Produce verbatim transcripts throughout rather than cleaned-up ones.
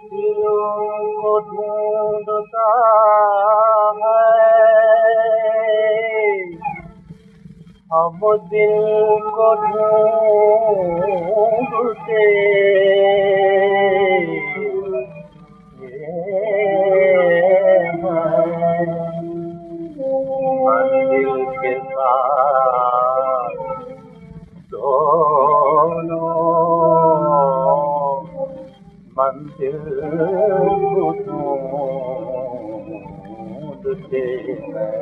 दिलों को ढूंढता है, हम दिल को ढूंढते मंदिर के साथ दोनों मंदिर को ढूंढते हैं।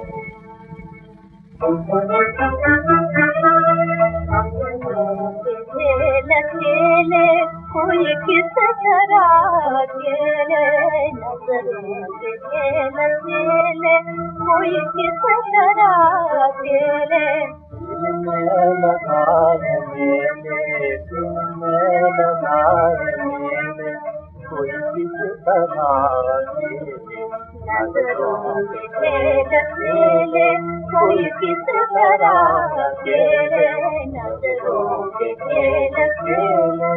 अकेले कोई किस तरह अकेले नजरों से अकेले कोई किस तरह अकेले दिल में लगाए मेरे दिल में लगाए मेरे कोई किस तरह अकेले नजरों से अकेले कोई किस तरह अकेले नजरों के खेल खेले।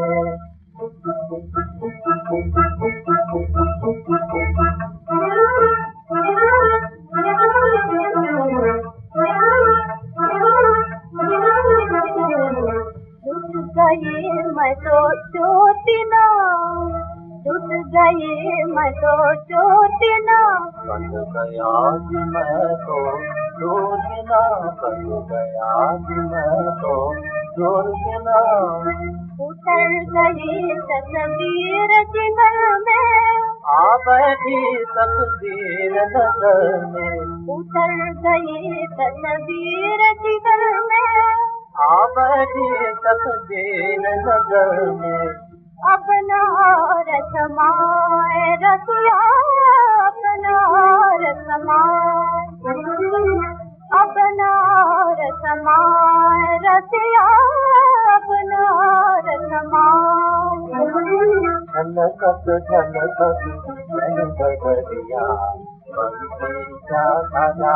टूट गई मैं तो चोटिना टूट गई मैं तो चोटिना बन गया जी मैं तो चोटिना बन गया जी मैं तो चोटिना उतर गई तस्वीर जिगर में आ बैठी तस्वीर नजर में उतर गई तस्वीर जिगर में आ बैठी तस्वीर नजर में अपना रसमाए रसिया अपना रसमाए अपना रसमाए रसिया अपना रसमाए झलकत झलकत मैंने बदलिया बंसी का सजा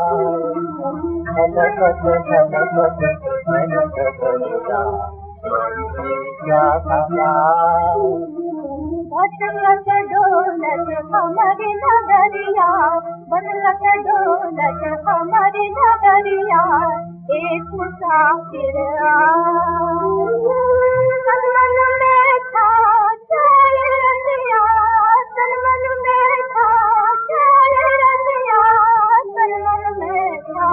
झलकत झलकत मैंने बदलिया बंसी का सजा भटकत डोलत हमारी नगरिया भटकत डोलत हमारी नगरिया एक मुसाफिर तन मन में था चाय रसिया तन मन में था चाय रसिया तन मन में था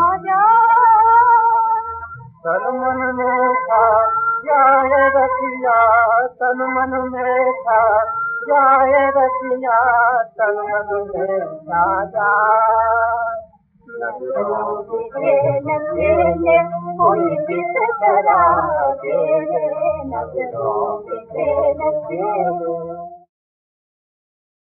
तन मन में था जाए रसिया तन मन में था जाए रसिया तन मन में था नजरों के खेल कोई किस तरह खेले नजरों के खेल खेले।